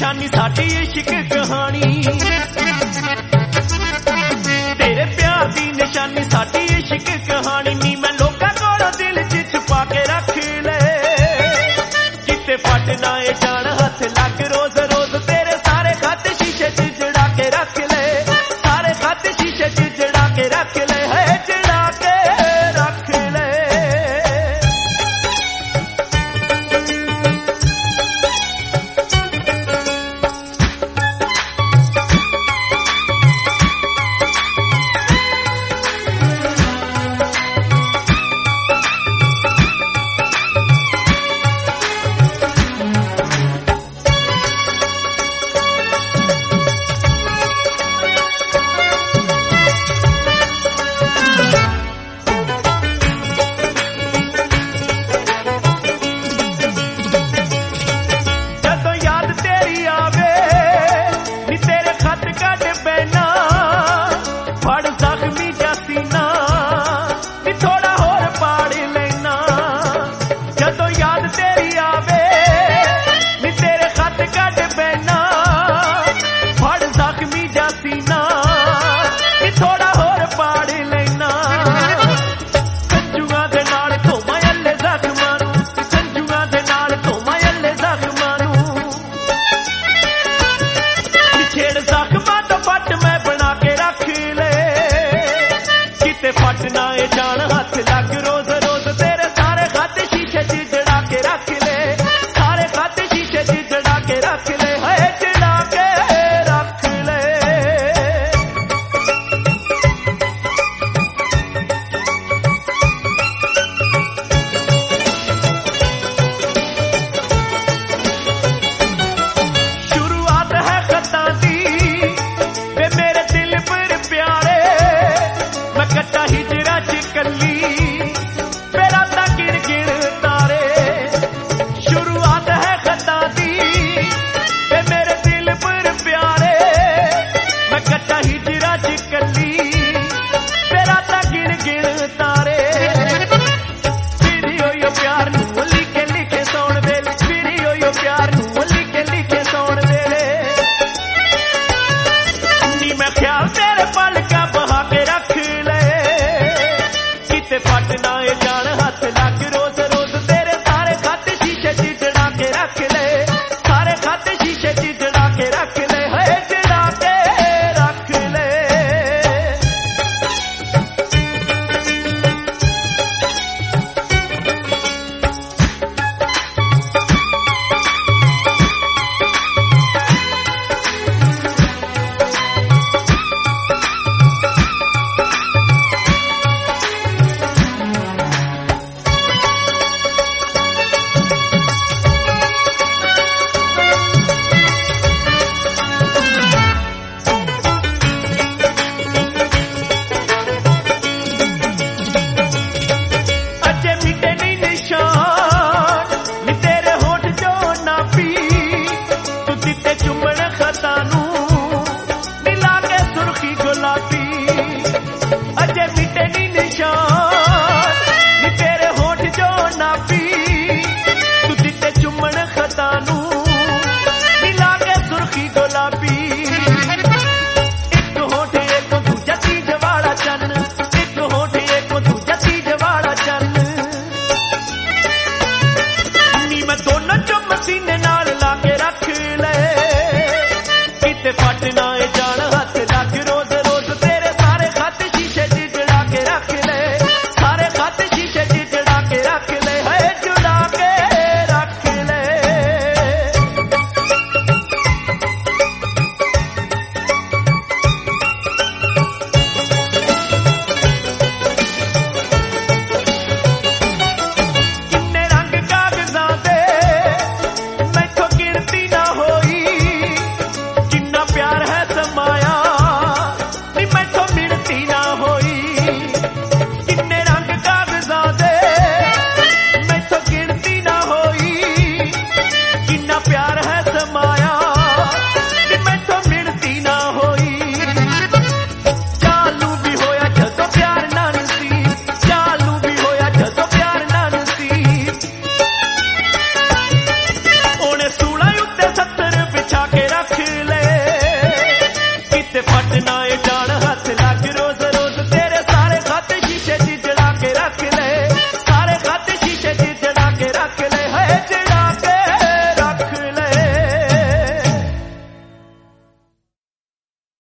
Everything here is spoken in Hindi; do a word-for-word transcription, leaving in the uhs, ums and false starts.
निशानी साडी इश्क कहानी, तेरे प्यार दी निशानी साडी इश्क कहानी। नी मैं लोकां कोलों दिल च छुपा के रख ले, किते फट ना ए जान हथ लग रोज रोज तेरे सारे खत शीशे च जड़ा के रख ले, सारे खत शीशे च जड़ा के रख ले, है जड़ा के रख ले। फट ना ए जान हथ लग रोज रोज तेरे सारे खत शीशे च जड़ा के रख ले, सारे खत शीशे च जड़ा के रख ले, है जड़ा के रख ले। शुरुआत है खतां दी वे मेरे दिल पर प्यारे, मैं कट्टा हिजरा च कली मेरा ता गिर गिर तारे। शुरुआत है खता दी वे मेरे दिल पर प्यारे, मैं कट्टा हिजरा च कली मेरा ता गिर गिर तारे। फिर यो प्यार नू लिखे लिखे सौण वेले, फिर यो प्यार नू लिखे लिखे सौण वेले, नी मैं ख्याल तेरे पल का बहा के रख ले, किते फट ना ए जान हथ लग रोज रोज तेरे सारे खत शीशे च जड़ा के रख ले, सारे खत शीशे च जड़ा के रख ले, है जड़ा के रख ले। दोनों चुम सीने